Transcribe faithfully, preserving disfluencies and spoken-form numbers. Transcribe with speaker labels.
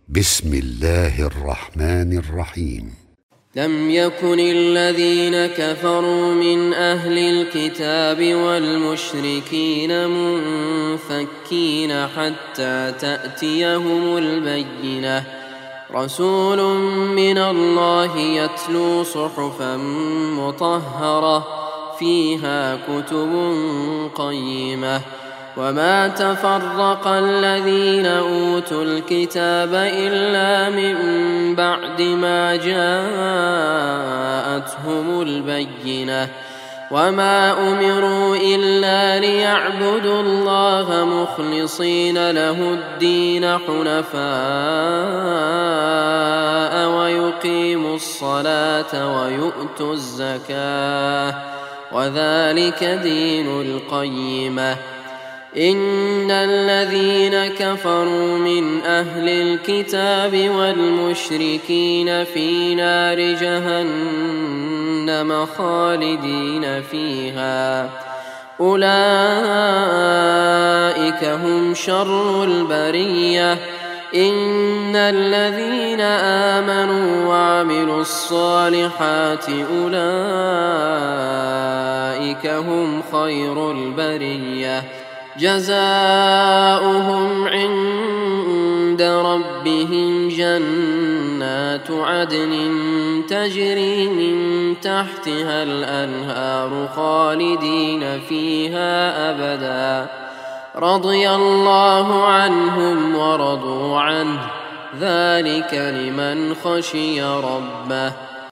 Speaker 1: بسم الله الرحمن الرحيم.
Speaker 2: لم يكن الذين كفروا من أهل الكتاب والمشركين منفكين حتى تأتيهم البينة، رسول من الله يتلو صحفا مطهرة فيها كتب قيمة. وما تفرق الذين أوتوا الكتاب إلا من بعد ما جاءتهم البينة، وما أمروا إلا ليعبدوا الله مخلصين له الدين حنفاء ويقيموا الصلاة ويؤتوا الزكاة، وذلك دين القيمة. إن الذين كفروا من أهل الكتاب والمشركين في نار جهنم خالدين فيها، أولئك هم شر البرية. إن الذين آمنوا وعملوا الصالحات أولئك هم خير البرية، جزاؤهم عند ربهم جنات عدن تجري من تحتها الأنهار خالدين فيها أبدا، رضي الله عنهم ورضوا عنه، ذلك لمن خشي ربه.